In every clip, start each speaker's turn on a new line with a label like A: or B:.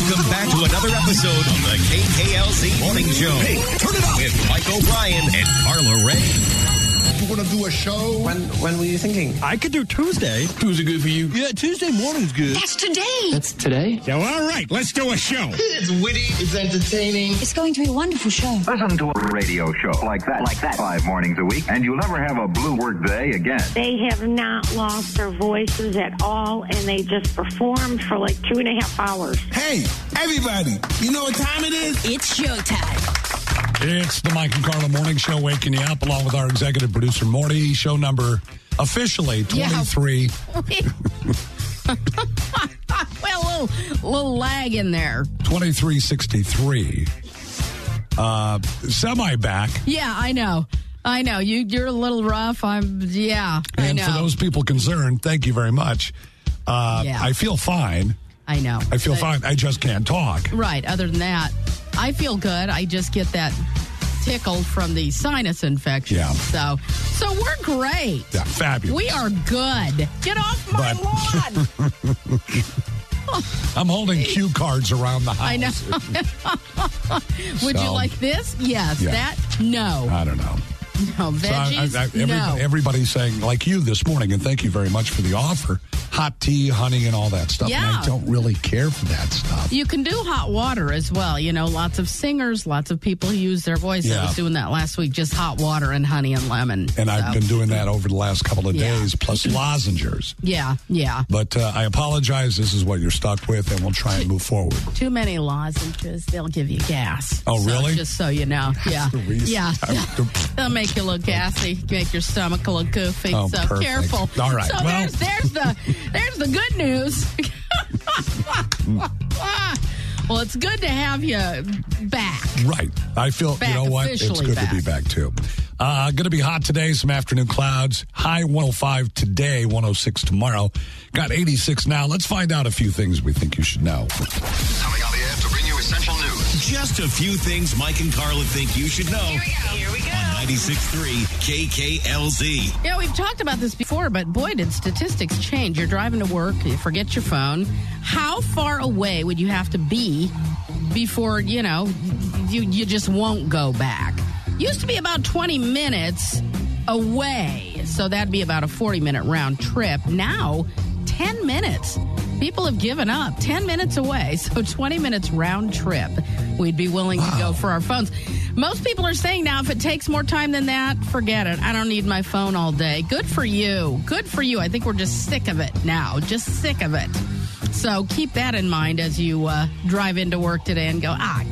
A: Welcome back to another episode of the KKLZ Morning Show. Hey, turn it up with Mike O'Brien and Carla Ray.
B: We're going to do a show.
C: When were you thinking?
D: I could do Tuesday.
B: Tuesday good for you?
D: Yeah, Tuesday morning's good.
E: That's today.
C: That's today?
B: So, all right, let's do a show.
F: It's witty. It's entertaining.
E: It's going to be a wonderful show.
G: Listen to a radio show like that 5 mornings a week, and you'll never have a blue work day again.
H: They have not lost their voices at all, and they just performed for like 2.5 hours.
I: Hey, everybody, you know what time it is?
E: It's showtime.
J: It's the Mike and Carla Morning Show, waking you up along with our executive producer, Morty. Show number officially 23.
K: Yeah. Well, a little lag in there.
J: 2363. Semi back.
K: Yeah, I know. You're a little rough. I know.
J: And for those people concerned, thank you very much. I feel fine.
K: I know.
J: I feel fine. I just can't talk.
K: Right. Other than that, I feel good. I just get that tickle from the sinus infection.
J: Yeah.
K: So we're great.
J: Yeah, fabulous.
K: We are good. Get off my lawn.
J: I'm holding cue cards around the house.
K: I know. Would you like this? Yes.
J: Yeah.
K: That? No.
J: I don't know.
K: No. Veggies?
J: Everybody's saying, like you this morning, and thank you very much for the offer, hot tea, honey, and all that stuff.
K: Yeah.
J: And I don't really care for that stuff.
K: You can do hot water as well. You know, lots of singers, lots of people who use their voice.
J: Yeah.
K: I was doing that last week, just hot water and honey and lemon.
J: And I've been doing that over the last couple of days, plus lozengers.
K: Yeah.
J: But I apologize. This is what you're stuck with, and we'll try and move forward.
K: Too many lozenges, they'll give you gas.
J: Oh, really?
K: Just so you know. Yeah. Yeah. They'll make you look gassy, make your stomach a little goofy.
J: Oh,
K: so
J: perfect.
K: careful.
J: All right.
K: So
J: well,
K: there's the good news. Well, it's good to have you back.
J: Right. I feel,
K: back,
J: you know what? It's good to be back, too. Going to be hot today, some afternoon clouds. High 105 today, 106 tomorrow. Got 86 now. Let's find out a few things we think you should know.
A: Coming on the air to bring you essential news. Just a few things Mike and Carla think you should know. Here we go. On 96.3 KKLZ.
K: Yeah, we've talked about this before, but boy, did statistics change. You're driving to work, you forget your phone. How far away would you have to be before, you just won't go back? Used to be about 20 minutes away, so that'd be about a 40-minute round trip. Now, 10 minutes. People have given up. 10 minutes away, so 20 minutes round trip. We'd be willing to go for our phones. Most people are saying now, if it takes more time than that, forget it. I don't need my phone all day. Good for you. Good for you. I think we're just sick of it now. Just sick of it. So keep that in mind as you drive into work today and go,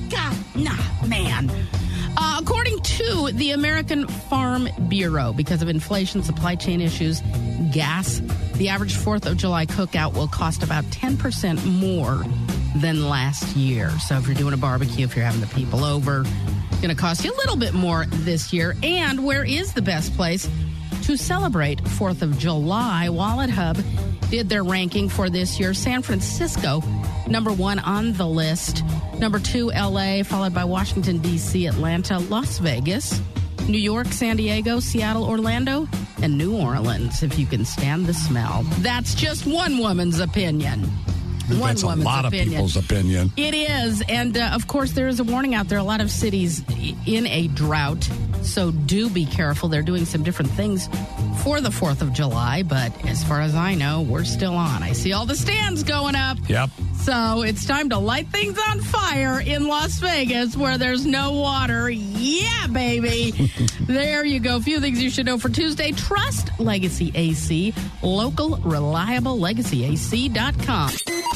K: man. According to the American Farm Bureau, because of inflation, supply chain issues, gas, the average 4th of July cookout will cost about 10% more than last year. So if you're doing a barbecue, if you're having the people over, it's going to cost you a little bit more this year. And where is the best place to celebrate 4th of July? Wallet Hub did their ranking for this year. San Francisco, number 1 on the list. Number 2, L.A., followed by Washington, D.C., Atlanta, Las Vegas, New York, San Diego, Seattle, Orlando, and New Orleans, if you can stand the smell. That's just one woman's opinion.
J: That's a lot of people's opinion.
K: It is. And, of course, there is a warning out there. A lot of cities in a drought, so do be careful. They're doing some different things for the 4th of July, but as far as I know, we're still on. I see all the stands going up.
J: Yep.
K: So it's time to light things on fire in Las Vegas where there's no water. Yeah, baby. There you go. A few things you should know for Tuesday. Trust Legacy AC. Local, reliable LegacyAC.com.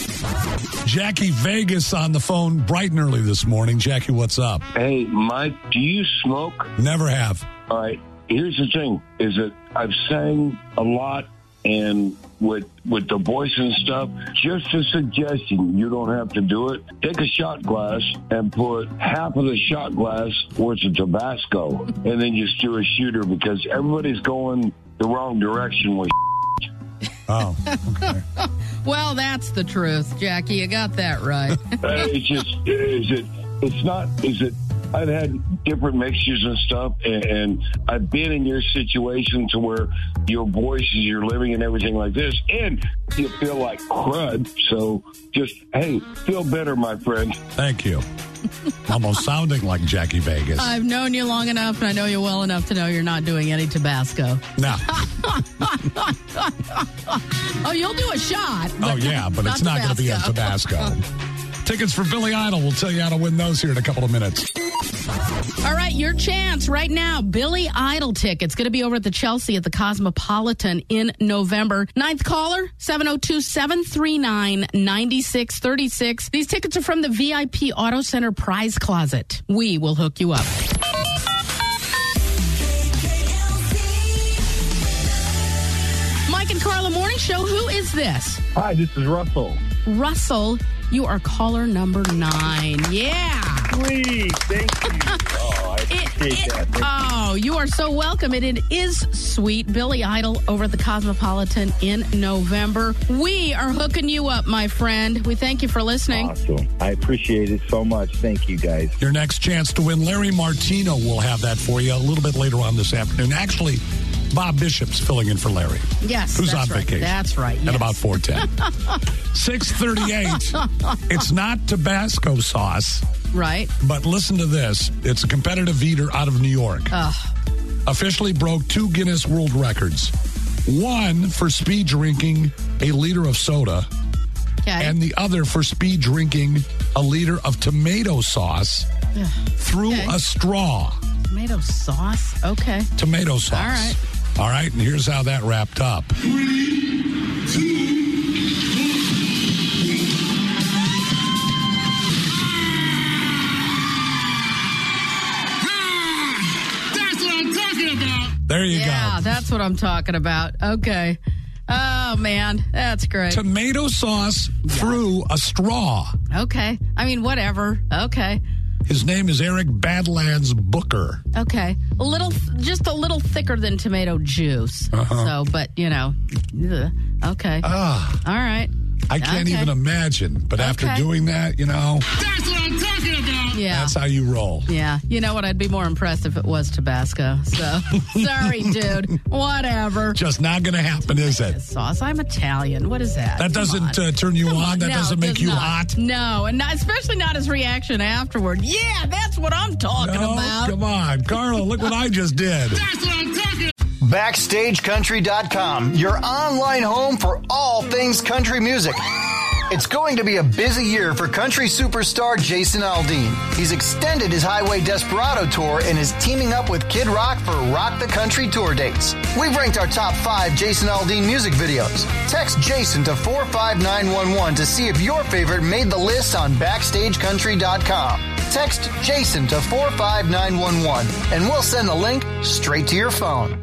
J: Jackie Vegas on the phone bright and early this morning. Jackie, what's up?
L: Hey, Mike, do you smoke?
J: Never have.
L: All right. Here's the thing, is that I've sang a lot, and with the voice and stuff, just a suggestion, you don't have to do it. Take a shot glass and put half of the shot glass worth of Tabasco, and then just do a shooter, because everybody's going the wrong direction with
J: Oh, okay.
K: Well, that's the truth, Jackie. You got that right.
L: It's just, is it I've had different mixtures and stuff, and I've been in your situation to where your voice is your living and everything like this, and you feel like crud. So just, hey, feel better, my friend.
J: Thank you. Almost sounding like Jackie Vegas.
K: I've known you long enough, and I know you well enough to know you're not doing any Tabasco.
J: No.
K: Oh, you'll do a shot.
J: Oh, yeah, but it's not going to be a Tabasco. Tickets for Billy Idol. We'll tell you how to win those here in a couple of minutes.
K: All right, your chance right now. Billy Idol tickets. Going to be over at the Chelsea at the Cosmopolitan in November. Ninth caller, 702-739-9636. These tickets are from the VIP Auto Center Prize Closet. We will hook you up. Mike and Carla Morning Show. Who is this?
C: Hi, this is Russell.
K: Russell, you are caller number 9. Yeah.
C: Please, thank you. Oh, I appreciate that.
K: Oh, you are so welcome. It is sweet. Billy Idol over at the Cosmopolitan in November. We are hooking you up, my friend. We thank you for listening.
C: Awesome. I appreciate it so much. Thank you, guys.
J: Your next chance to win, Larry Martino will have that for you a little bit later on this afternoon. Actually, Bob Bishop's filling in for Larry.
K: Yes,
J: who's
K: that's
J: on
K: right.
J: vacation.
K: That's right. Yes.
J: At about 4:10. 6:38. It's not Tabasco sauce.
K: Right.
J: But listen to this. It's a competitive eater out of New York. Officially broke 2 Guinness World Records. One for speed drinking a liter of soda.
K: Okay.
J: And the other for speed drinking a liter of tomato sauce through a straw.
K: Tomato sauce? Okay.
J: Tomato sauce.
K: All right.
J: All right, and here's how that wrapped up.
B: 3, 2, that's what I'm talking about.
J: There you go.
K: Yeah, that's what I'm talking about. Okay. Oh, man. That's great.
J: Tomato sauce through a straw.
K: Okay. I mean, whatever. Okay.
J: His name is Eric Badlands Booker.
K: Okay. Just a little thicker than tomato juice. So, but, you know, okay. All right.
J: I can't even imagine. But after doing that, you know.
B: That's what I'm talking about.
K: Yeah.
J: That's how you roll.
K: Yeah. You know what? I'd be more impressed if it was Tabasco. So, sorry, dude. Whatever.
J: Just not going to happen, is it?
K: Sauce. I'm Italian. What is that?
J: That doesn't turn you on? That doesn't make you hot?
K: No, and especially not his reaction afterward. Yeah, that's what I'm talking about.
J: Come on. Carla, look what I just did.
B: That's what I'm talking about.
M: BackstageCountry.com, your online home for all things country music. It's going to be a busy year for country superstar Jason Aldean. He's extended his Highway Desperado tour and is teaming up with Kid Rock for Rock the Country tour dates. We've ranked our top 5 Jason Aldean music videos. Text Jason to 45911 to see if your favorite made the list on BackstageCountry.com. Text Jason to 45911 and we'll send the link straight to your phone.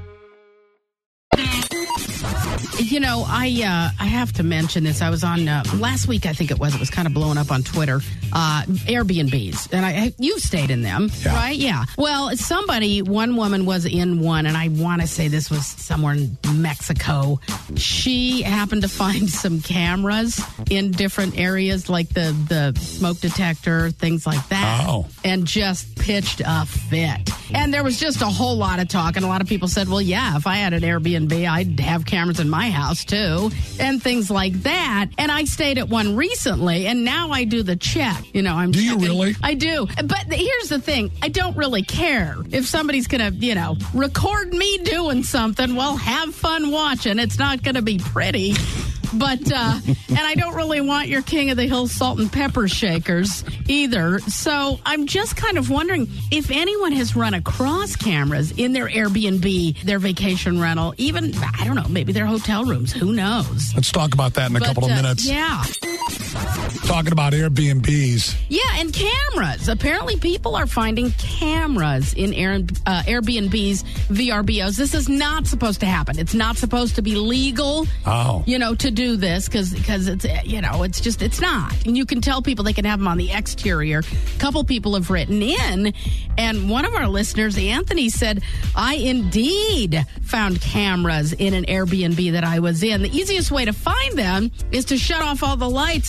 K: You know, I have to mention this. I was on last week, I think it was kind of blowing up on Twitter. Airbnbs, and you've stayed in them, right? Yeah. Well, one woman was in one, and I want to say this was somewhere in Mexico. She happened to find some cameras in different areas, like the smoke detector, things like that, and just pitched a fit. And there was just a whole lot of talk, and a lot of people said, well, yeah, if I had an Airbnb, I'd have cameras in my house, too, and things like that. And I stayed at one recently, and now I do the check. You know, I'm.
J: Do you really?
K: I do. But here's the thing. I don't really care if somebody's going to, you know, record me doing something. Well, have fun watching. It's not going to be pretty. But, and I don't really want your King of the Hill salt and pepper shakers either. So I'm just kind of wondering if anyone has run across cameras in their Airbnb, their vacation rental, even, I don't know, maybe their hotel rooms. Who knows?
J: Let's talk about that in a couple of minutes.
K: Yeah.
J: Talking about Airbnbs.
K: Yeah, and cameras. Apparently people are finding cameras in Airbnb's VRBOs. This is not supposed to happen. It's not supposed to be legal, you know, to do this because it's, you know, it's not. And you can tell people they can have them on the exterior. A couple people have written in, and one of our listeners, Anthony, said, I indeed found cameras in an Airbnb that I was in. The easiest way to find them is to shut off all the lights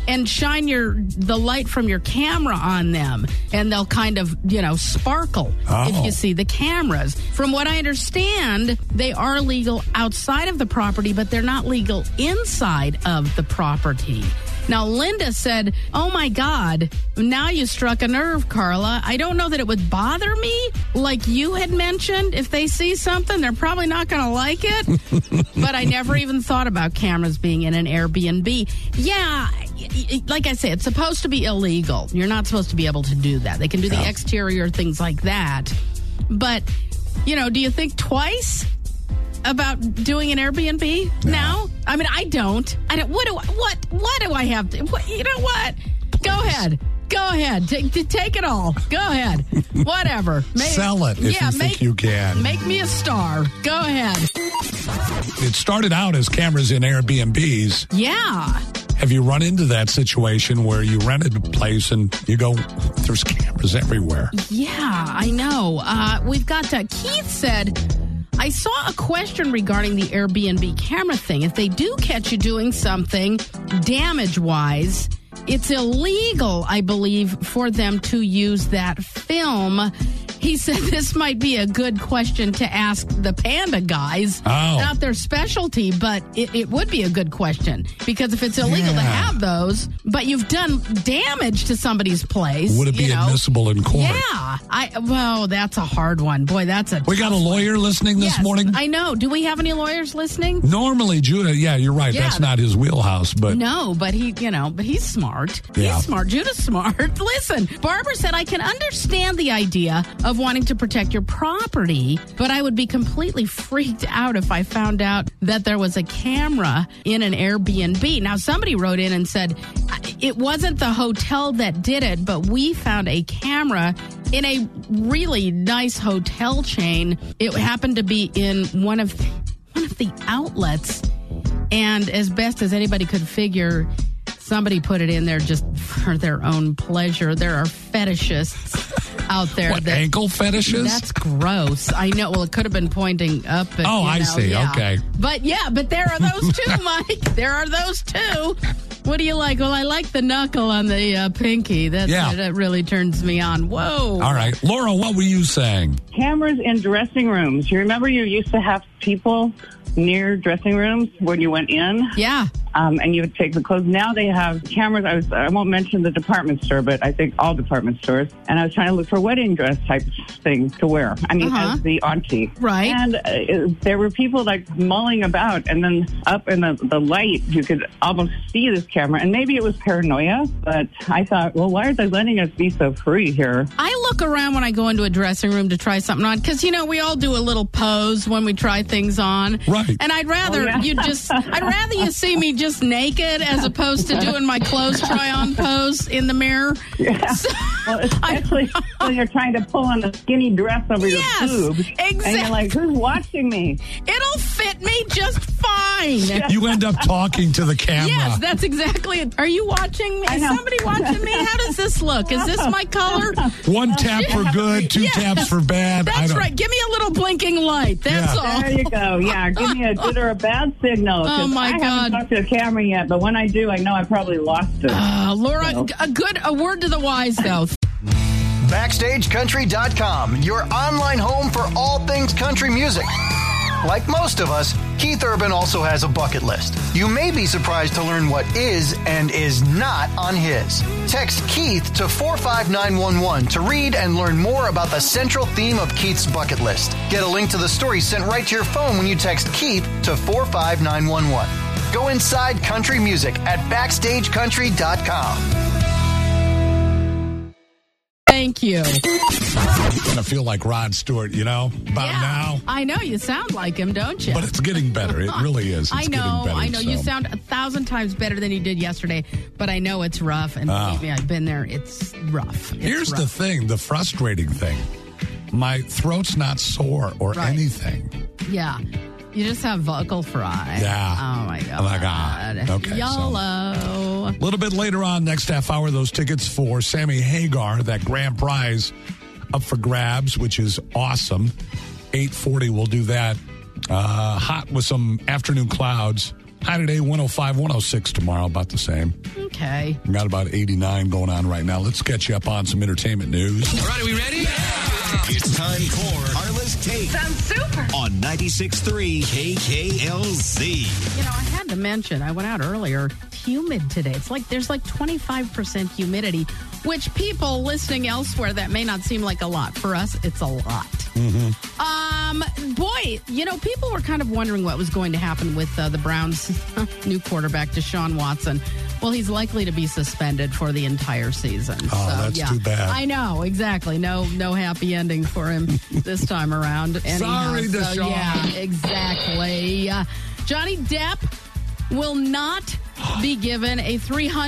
K: and shine the light from your camera on them, and they'll kind of, sparkle if you see the cameras. From what I understand, they are legal outside of the property, but they're not legal inside of the property. Now, Linda said, oh, my God, now you struck a nerve, Carla. I don't know that it would bother me, like you had mentioned. If they see something, they're probably not going to like it. But I never even thought about cameras being in an Airbnb. Yeah, like I say, it's supposed to be illegal. You're not supposed to be able to do that. They can do the exterior, things like that. But, do you think twice about doing an Airbnb now? I mean, I don't. What do I have to? You know what? Go ahead. Take it all. Go ahead. Whatever.
J: Sell it if you think you can.
K: Make me a star. Go ahead.
J: It started out as cameras in Airbnbs.
K: Yeah.
J: Have you run into that situation where you rented a place and you go, there's cameras everywhere?
K: Yeah, I know. We've got Keith said, I saw a question regarding the Airbnb camera thing. If they do catch you doing something damage-wise, it's illegal, I believe, for them to use that film. He said this might be a good question to ask the Panda guys. Not their specialty, but it would be a good question. Because if it's illegal to have those, but you've done damage to somebody's place.
J: Would it be admissible in court?
K: Yeah. That's a hard one. Boy, that's a
J: We got a lawyer listening this morning?
K: I know. Do we have any lawyers listening?
J: Normally, Judah, you're right. Yeah. That's not his wheelhouse. But
K: no, but he's smart.
J: Yeah.
K: He's smart. Judah's smart. Listen, Barbara said, I can understand the idea of wanting to protect your property, but I would be completely freaked out if I found out that there was a camera in an Airbnb. Now, somebody wrote in and said, it wasn't the hotel that did it, but we found a camera in a really nice hotel chain. It happened to be in one of the outlets, and as best as anybody could figure, somebody put it in there just for their own pleasure. There are fetishists out there.
J: What, ankle fetishes?
K: That's gross. I know. Well, it could have been pointing up. At,
J: I see.
K: Yeah.
J: Okay.
K: But there are those too, Mike. There are those too. What do you like? Well, I like the knuckle on the pinky. That really turns me on. Whoa.
J: All right. Laura, what were you saying?
N: Cameras in dressing rooms. You remember you used to have people near dressing rooms when you went in?
K: Yeah.
N: And you would take the clothes. Now they have cameras. I won't mention the department store, but I think all department stores. And I was trying to look for wedding dress type things to wear. I mean, as the auntie.
K: Right.
N: And there were people like mulling about, and then up in the light, you could almost see this camera. And maybe it was paranoia, but I thought, well, why are they letting us be so free here?
K: I look around when I go into a dressing room to try something on, because, we all do a little pose when we try things on.
J: Right.
K: And I'd rather I'd rather you see me just naked as opposed to doing my clothes try-on pose in the mirror.
N: Yeah. Well, especially when you're trying to pull on a skinny dress over your boobs.
K: Exactly.
N: And you're like, who's watching me?
K: It'll fit me just fine.
J: You end up talking to the camera.
K: Yes, that's exactly it. Are you watching me? Is somebody watching me? How does this look? Is this my color?
J: One tap for good, two taps for bad.
K: That's right. Give me a little blinking light. That's all.
N: There you go. Yeah, give me a good or a bad signal.
K: Oh, my God.
N: I haven't talked to a camera yet, but when I do, I know I probably lost it.
K: Laura, a word to the wise, though.
M: BackstageCountry.com, your online home for all things country music. Like most of us, Keith Urban also has a bucket list. You may be surprised to learn what is and is not on his. Text Keith to 45911 to read and learn more about the central theme of Keith's bucket list. Get a link to the story sent right to your phone when you text Keith to 45911. Go inside country music at BackstageCountry.com.
K: Thank you.
J: I'm going to feel like Rod Stewart, about now.
K: I know. You sound like him, don't you?
J: But it's getting better. It really is. It's
K: I know.
J: getting better,
K: You sound 1,000 times better than you did yesterday, but I know it's rough. And believe me, I've been there. It's rough.
J: Here's the thing, the frustrating thing. My throat's not sore or anything.
K: Yeah. You just have vocal fry.
J: Yeah.
K: Oh, my God.
J: Oh, my God. Okay.
K: YOLO.
J: A little bit later on, next half hour, those tickets for Sammy Hagar, that grand prize up for grabs, which is awesome. 8:40, we'll do that. Hot with some afternoon clouds. High today, 105, 106 tomorrow, about the same.
K: Okay.
J: We got about 89 going on right now. Let's get you up on some entertainment news.
A: All right, are we ready? Yeah. It's time for Carla's Take.
E: Sounds super.
A: On 96.3 KKLZ.
K: You know, I had to mention, I went out earlier, it's humid today. It's like there's like 25% humidity, which people listening elsewhere, that may not seem like a lot. For us, it's a lot. Boy, you know, people were kind of wondering what was going to happen with the Browns' new quarterback, Deshaun Watson. Well, he's likely to be suspended for the entire season.
J: Oh, that's too bad.
K: I know, exactly. No happy ending for him this time around. Anyhow,
J: Sorry, Deshaun.
K: Yeah, exactly. Johnny Depp will not be given a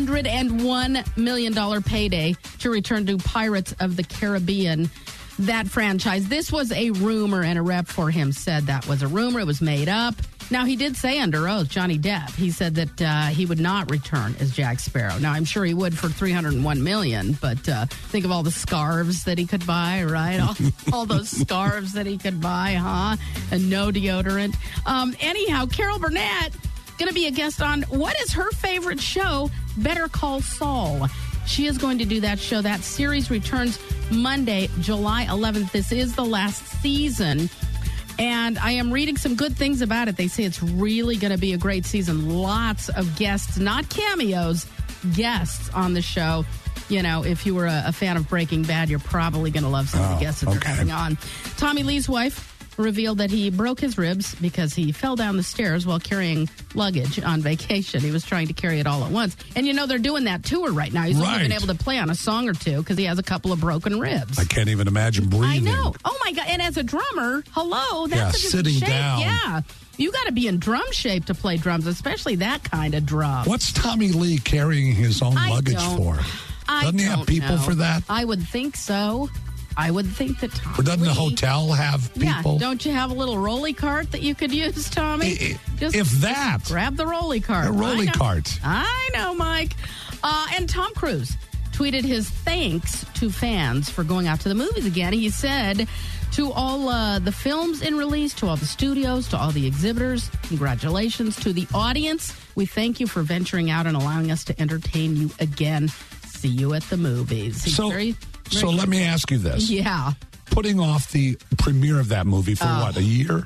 K: $301 million payday to return to Pirates of the Caribbean, that franchise. This was a rumor, and a rep for him said that was a rumor. It was made up. Now, he did say under oath, Johnny Depp, he said that he would not return as Jack Sparrow. Now, I'm sure he would for $301 million, but think of all the scarves that he could buy, right? All those scarves that he could buy, huh? And no deodorant. Anyhow, Carol Burnett going to be a guest on what is her favorite show, Better Call Saul. She is going to do that show. That series returns Monday, July 11th. This is the last season. And I am reading some good things about it. They say it's really going to be a great season. Lots of guests, not cameos, guests on the show. You know, if you were a fan of Breaking Bad, you're probably going to love some of the guests that they're having on. Tommy Lee's wife revealed that he broke his ribs because he fell down the stairs while carrying luggage on vacation. He was trying to carry it all at once. And, you know, they're doing that tour right now. He's only been able to play on a song or two because he has a couple of broken ribs.
J: I can't even imagine breathing.
K: I know. Oh, my God. And as a drummer, hello, that's a different
J: sitting
K: shape.
J: down.
K: Yeah. You got to be in drum shape to play drums, especially that kind of drum.
J: What's Tommy Lee carrying his own luggage for? Doesn't he have people for that?
K: I would think so. I would think that Tommy
J: Or doesn't the
K: Lee,
J: hotel have people?
K: Yeah, don't you have a little rolly cart that you could use, Tommy?
J: Just grab
K: the rolly cart.
J: A rolly cart.
K: I know, Mike. And Tom Cruise tweeted his thanks to fans for going out to the movies again. He said to all the films in release, to all the studios, to all the exhibitors, congratulations. To the audience, we thank you for venturing out and allowing us to entertain you again. See you at the movies.
J: So let me ask you this.
K: Yeah.
J: Putting off the premiere of that movie for a year?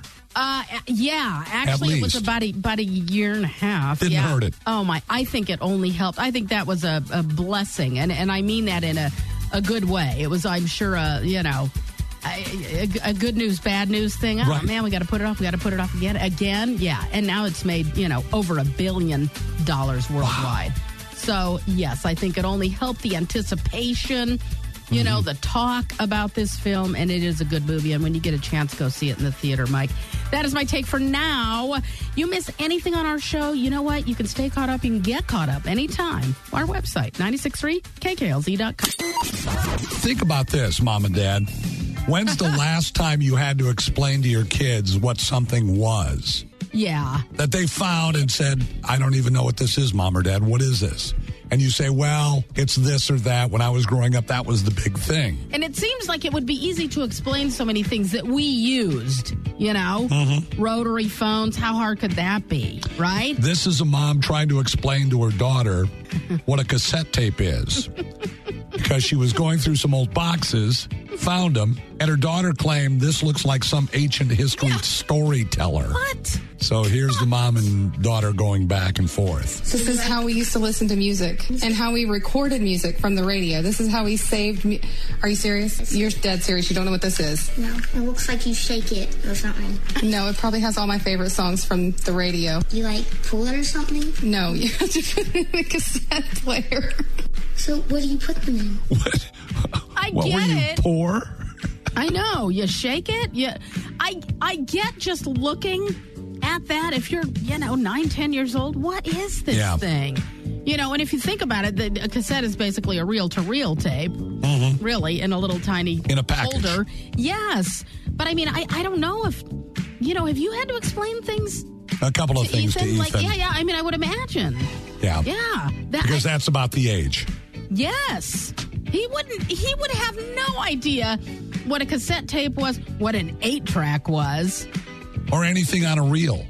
K: Yeah. Actually, it was about a year and a half.
J: Didn't hurt it.
K: Oh, my. I think it only helped. I think that was a blessing. And I mean that in a good way. It was, I'm sure, a good news, bad news thing. Oh,
J: right.
K: Man, we got to put it off. We got to put it off again. Yeah. And now it's made, over $1 billion worldwide. Wow. So, yes, I think it only helped the anticipation, the talk about this film, and it is a good movie. And when you get a chance, go see it in the theater, Mike. That is my take for now. You miss anything on our show, you know what? You can stay caught up. You can get caught up anytime. Our website, 963KKLZ.com.
J: Think about this, Mom and Dad. When's the last time you had to explain to your kids what something was?
K: Yeah.
J: That they found and said, I don't even know what this is, Mom or Dad. What is this? And you say, well, it's this or that. When I was growing up, that was the big thing.
K: And it seems like it would be easy to explain so many things that we used, Rotary phones. How hard could that be, right?
J: This is a mom trying to explain to her daughter what a cassette tape is. Because she was going through some old boxes, found them, and her daughter claimed this looks like some ancient history storyteller.
K: What?
J: So here's the mom and daughter going back and forth.
O: This is how we used to listen to music and how we recorded music from the radio. This is how we saved Are you serious? You're dead serious. You don't know what this is?
P: No. It looks like you shake it or something.
O: No, it probably has all my favorite songs from the radio.
P: You pull it or something?
O: No, you have to put it in a cassette player.
P: So what do you put them in?
J: What?
K: What
J: were you, poor?
K: I know. You shake it. I get just looking at that. If you're, 9-10 years old, what is this thing? And if you think about it, a cassette is basically a reel-to-reel tape, really, in a little tiny
J: in a package
K: holder. Yes. But, I mean, I don't know if, have you had to explain things?
J: A couple of things to Ethan.
K: I mean, I would imagine.
J: Yeah.
K: Yeah.
J: Because that's about the age.
K: Yes. He would have no idea what a cassette tape was, what an 8-track was.
J: Or anything on a reel.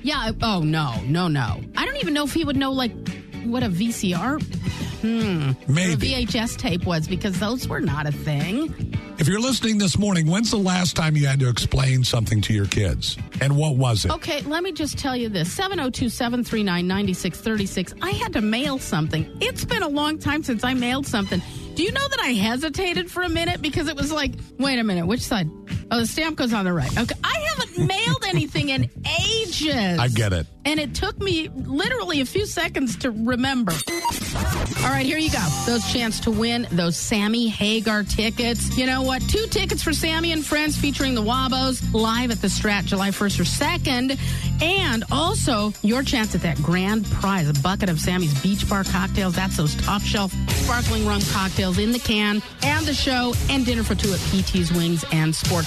K: Yeah. Oh, no. I don't even know if he would know, like, what a VCR
J: Maybe.
K: or a VHS tape was, because those were not a thing.
J: If you're listening this morning, when's the last time you had to explain something to your kids? And what was it?
K: Okay, let me just tell you this. 702-739-9636. I had to mail something. It's been a long time since I mailed something. Do you know that I hesitated for a minute because it was like, wait a minute, which side? Oh, the stamp goes on the right. Okay, I haven't mailed anything in ages.
J: I get it.
K: And it took me literally a few seconds to remember. All right, here you go. Those chance to win those Sammy Hagar tickets. You know what? 2 tickets for Sammy and Friends featuring the Wabos live at the Strat July 1st or 2nd. And also your chance at that grand prize, a bucket of Sammy's Beach Bar cocktails. That's those top shelf sparkling rum cocktails in the can, and the show, and dinner for 2 at PT's Wings and Sport.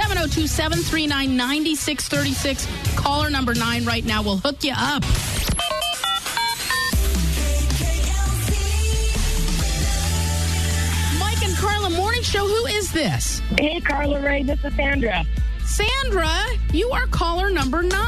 K: 702-739-9636. Caller number 9 right now. We'll hook you up. Mike and Carla Morning Show. Who is this?
Q: Hey, Carla Ray. This is Sandra.
K: Sandra, you are caller number 9.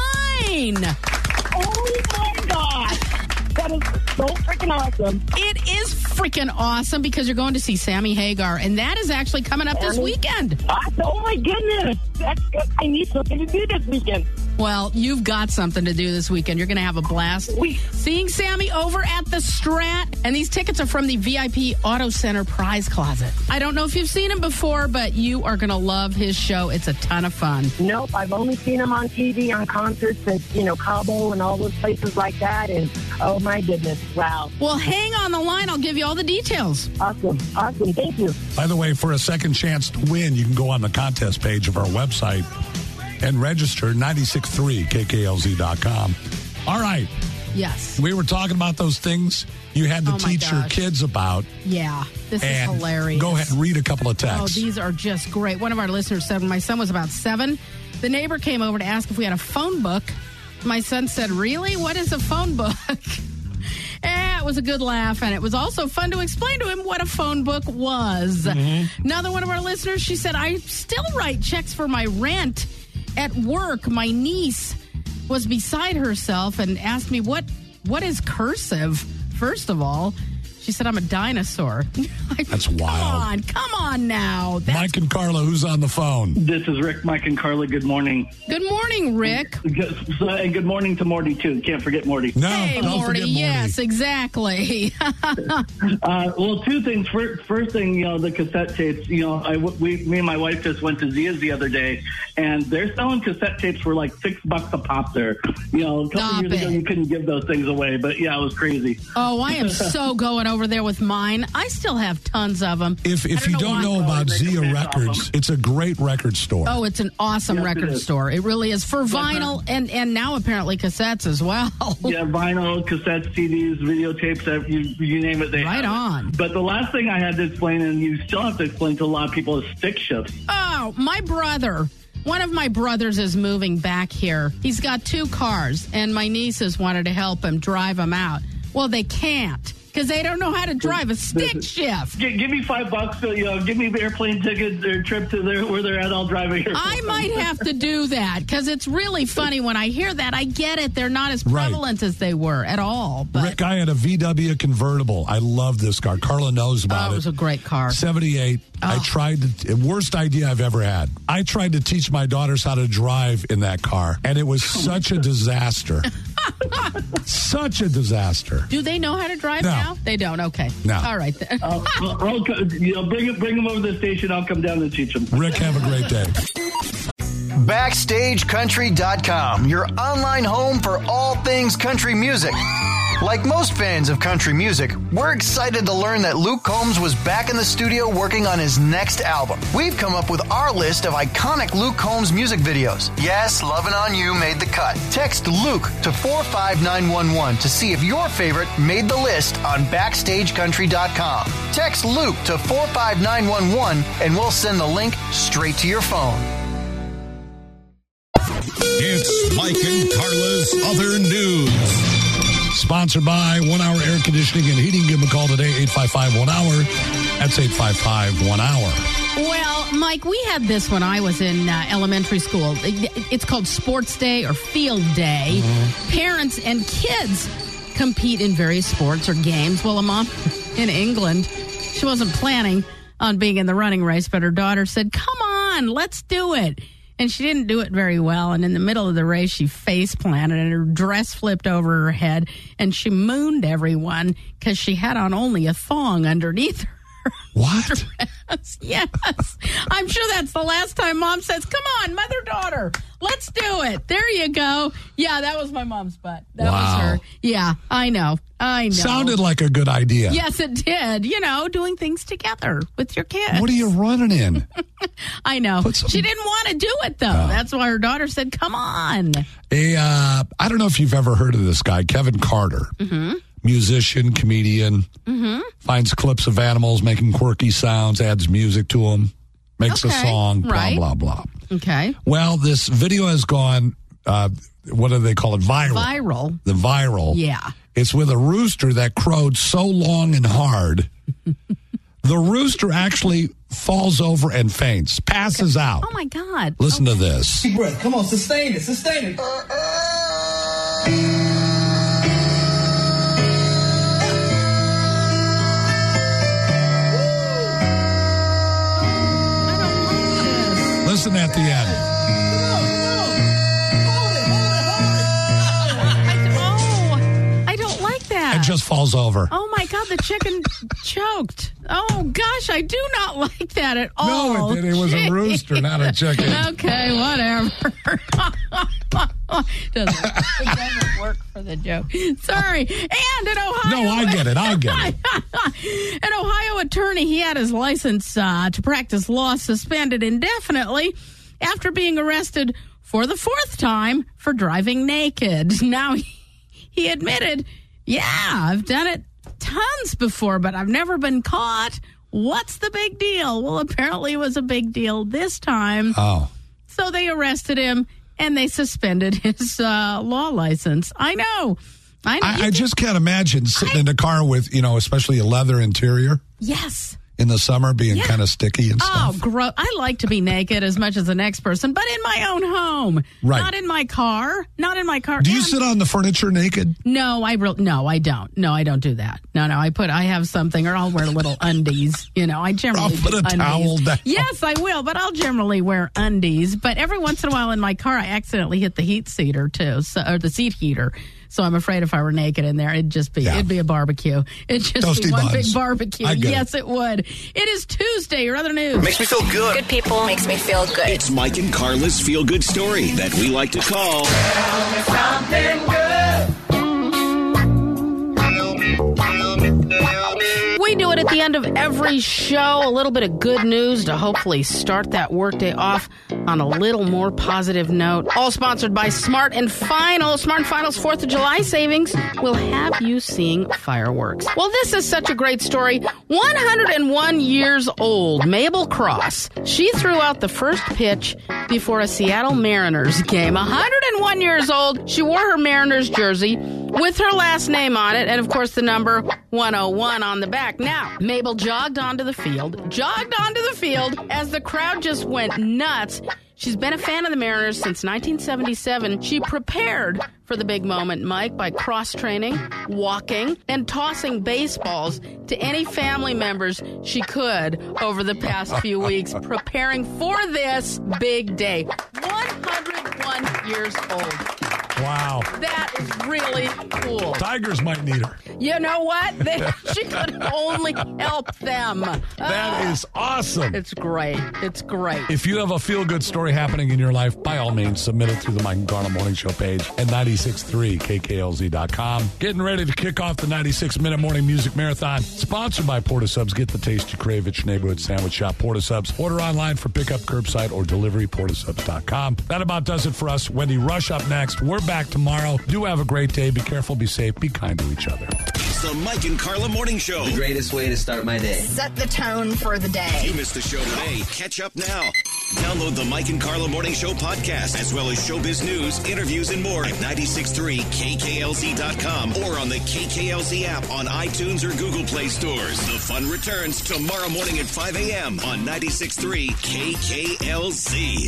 Q: Oh, my God. That is so freaking awesome.
K: It is freaking awesome because you're going to see Sammy Hagar, and that is actually coming up this weekend.
Q: Oh, my goodness. That's good. I need something to do this weekend.
K: Well, you've got something to do this weekend. You're going to have a blast seeing Sammy over at the Strat. And these tickets are from the VIP Auto Center Prize Closet. I don't know if you've seen him before, but you are going to love his show. It's a ton of fun.
Q: Nope, I've only seen him on TV, on concerts at, Cabo and all those places like that. And, oh, my goodness, wow.
K: Well, hang on the line. I'll give you all the details.
Q: Awesome. Thank you.
J: By the way, for a second chance to win, you can go on the contest page of our website and register 963kklz.com. All right.
K: Yes.
J: We were talking about those things you had to teach your kids about.
K: Yeah. This is hilarious.
J: Go ahead and read a couple of texts.
K: Oh, these are just great. One of our listeners said when my son was about 7, the neighbor came over to ask if we had a phone book. My son said, "Really? What is a phone book?" It was a good laugh, and it was also fun to explain to him what a phone book was. Another one of our listeners, she said, "I still write checks for my rent. At work, my niece was beside herself and asked me, what is cursive? First of all, she said, I'm a dinosaur."
J: That's wild.
K: Come on now.
J: Mike and Carla, who's on the phone?
C: This is Rick, Mike, and Carla. Good morning.
K: Good morning, Rick.
C: And good morning to Morty, too. Can't forget Morty.
J: No,
K: hey,
J: don't
K: Morty.
J: forget Morty.
K: Yes, exactly.
C: Well, 2 things. First thing, the cassette tapes. Me and my wife just went to Zia's the other day, and they're selling cassette tapes for like $6 a pop there. A couple years ago, you couldn't give those things away, but yeah, it was crazy.
K: Oh, I am so going over there with mine. I still have tons of them.
J: If you don't know about Zia Records, it's a great record store.
K: Oh, it's an awesome record store. It really is. For vinyl and now apparently cassettes as well.
C: Yeah, vinyl, cassettes, CDs, videotapes, you name it. They
K: right on.
C: But the last thing I had to explain, and you still have to explain to a lot of people, is stick shifts.
K: Oh, my brother. One of my brothers is moving back here. He's got 2 cars, and my nieces wanted to help him drive them out. Well, they can't, because they don't know how to drive a stick shift.
C: Give me $5, give me the airplane ticket or trip to where they're at. I'll drive it here.
K: I might have to do that, because it's really funny when I hear that. I get it. They're not as prevalent as they were at all. But
J: Rick, I had a VW convertible. I love this car. Carla knows about it.
K: It was a great car.
J: 78. I tried worst idea I've ever had. I tried to teach my daughters how to drive in that car, and it was such a disaster. Such a disaster.
K: Do they know how to drive now? They don't. Okay.
J: No.
K: All right. Then.
C: Bring them over to the station. I'll come down and teach them.
J: Rick, have a great day.
M: BackstageCountry.com, your online home for all things country music. Like most fans of country music, we're excited to learn that Luke Combs was back in the studio working on his next album. We've come up with our list of iconic Luke Combs music videos. Yes, Lovin' On You made the cut. Text Luke to 45911 to see if your favorite made the list on BackstageCountry.com. Text Luke to 45911 and we'll send the link straight to your phone.
A: It's Mike and Carla's Other News.
J: Sponsored by 1 Hour Air Conditioning and Heating. Give them a call today, 855-1-HOUR. That's 855-1-HOUR.
K: Well, Mike, we had this when I was in elementary school. It's called Sports Day or Field Day.
J: Mm-hmm.
K: Parents and kids compete in various sports or games. Well, a mom in England, she wasn't planning on being in the running race, but her daughter said, come on, let's do it. And she didn't do it very well. And in the middle of the race, she face planted and her dress flipped over her head. And she mooned everyone because she had on only a thong underneath her.
J: What?
K: Dress. Yes. I'm sure that's the last time Mom says, come on, mother-daughter, let's do it. There you go. Yeah, that was my mom's butt. That was her. Yeah, I know.
J: Sounded like a good idea.
K: Yes, it did. You know, doing things together with your kids.
J: What are you running in?
K: I know. She didn't want to do it, though. That's why her daughter said, come on.
J: I don't know if you've ever heard of this guy, Kevin Carter.
K: Mm-hmm.
J: Musician, comedian, finds clips of animals making quirky sounds, adds music to them, makes a song, blah, blah, blah.
K: Okay.
J: Well, this video has gone, what do they call it?
K: Viral.
J: The viral.
K: Yeah.
J: It's with a rooster that crowed so long and hard, the rooster actually falls over and faints, passes out.
K: Oh, my God.
J: Listen to this.
D: Deep breath. Come on, sustain it. Sustain it.
J: Listen at the end.
K: I don't like that.
J: It just falls over.
K: Oh, my God, the chicken choked. Oh, gosh, I do not like that at all.
J: No, it did. It was a rooster, not a chicken.
K: Okay, whatever. It doesn't work for the joke. Sorry. And in Ohio.
J: No, I get it.
K: An Ohio attorney, he had his license to practice law suspended indefinitely after being arrested for the fourth time for driving naked. Now, he admitted, yeah, I've done it tons before, but I've never been caught. What's the big deal? Well, apparently it was a big deal this time.
J: Oh.
K: So they arrested him and they suspended his law license. I know.
J: I just can't imagine sitting in a car with, especially a leather interior.
K: Yes.
J: In the summer being kind of sticky and stuff.
K: Oh, gross. I like to be naked as much as the next person, but in my own home.
J: Right.
K: Not in my car.
J: Do you sit on the furniture naked?
K: No, I don't. No, I don't do that. No, I have something, or I'll wear little undies. I generally
J: I'll put a towel down.
K: Yes, I will, but I'll generally wear undies. But every once in a while in my car, I accidentally hit the heat seater too, or the seat heater. So I'm afraid if I were naked in there, it'd be a barbecue. It'd just
J: Toasty
K: be one
J: buns.
K: big barbecue. Yes, it would. It is Tuesday. Your other news.
A: Makes me feel good.
E: Good people makes me feel good.
A: It's Mike and Carla's feel-good story that we like to call...
B: Tell me something good.
K: We do it at the end of every show, a little bit of good news to hopefully start that workday off on a little more positive note. All sponsored by Smart & Final. Smart & Final's 4th of July savings will have you seeing fireworks. Well, this is such a great story. 101 years old, Mabel Cross. She threw out the first pitch before a Seattle Mariners game. 101 years old. She wore her Mariners jersey with her last name on it and, of course, the number 101 on the back. Now, Mabel jogged onto the field as the crowd just went nuts. She's been a fan of the Mariners since 1977. She prepared for the big moment, Mike, by cross-training, walking, and tossing baseballs to any family members she could over the past few weeks, preparing for this big day. 101 years old.
J: Wow.
K: That is really cool.
J: Tigers might need her.
K: You know what? She could only help them.
J: That is awesome.
K: It's great.
J: If you have a feel-good story happening in your life, by all means, submit it through the Mike and Carla Morning Show page at 963kklz.com. Getting ready to kick off the 96-minute morning music marathon, sponsored by Porta Subs. Get the taste you crave at your neighborhood sandwich shop, Porta Subs. Order online for pickup, curbside, or delivery, portasubs.com. That about does it for us. Wendy Rush up next. We're back tomorrow. Do have a great day. Be careful, be safe, be kind to each other.
A: It's the Mike and Carla Morning Show.
R: The greatest way to start my day.
E: Set the tone for the day.
A: If you missed the show today, catch up now Download the Mike and Carla Morning Show podcast, as well as showbiz news, interviews, and more at 963KKLZ.com or on the KKLZ app on iTunes or Google Play stores. The fun returns tomorrow morning at 5 a.m. on 963 KKLZ.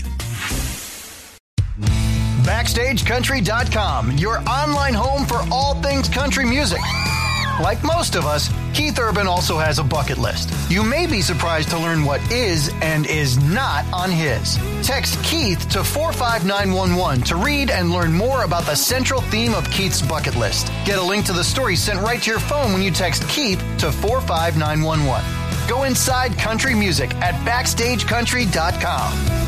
M: BackstageCountry.com, your online home for all things country music. Like most of us, Keith Urban also has a bucket list. You may be surprised to learn what is and is not on his. Text Keith to 45911 to read and learn more about the central theme of Keith's bucket list. Get a link to the story sent right to your phone when you text Keith to 45911. Go inside country music at BackstageCountry.com.